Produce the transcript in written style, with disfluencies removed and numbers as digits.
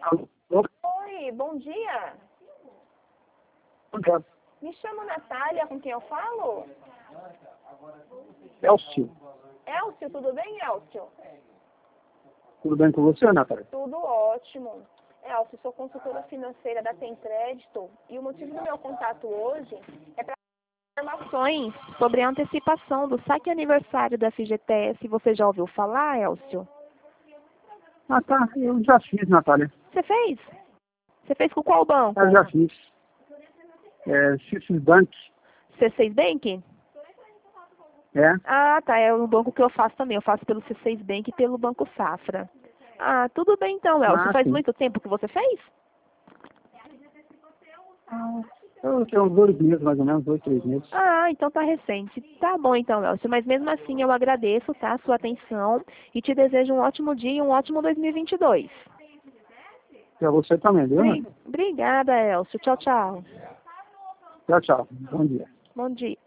Alô? Oi, bom dia. Bom dia. Me chamo Natália, com quem eu falo? Elcio. Elcio, tudo bem, Elcio? Tudo bem com você, Natália? Tudo ótimo. Elcio, sou consultora financeira da Tem Crédito e o motivo do meu contato hoje é para informações sobre a antecipação do saque aniversário da FGTS. Você já ouviu falar, Elcio? Ah, tá. Eu já fiz, Natália. Você fez? Você fez com qual banco? Eu já fiz. Citibank Bank. C6 Bank? É. Ah, tá. É o banco que eu faço também. Eu faço pelo C6 Bank e pelo Banco Safra. Ah, tudo bem então, Elcio. Ah, Faz sim. muito tempo que você fez? Eu tenho uns 2 meses, mais ou menos, 2, 3 meses. Ah, então tá recente. Tá bom então, Elcio. Mas mesmo assim eu agradeço, tá, a sua atenção e te desejo um ótimo dia e um ótimo 2022. Pra você também, viu? Obrigada, Elcio. Tchau, tchau. Tchau, tchau. Bom dia. Bom dia.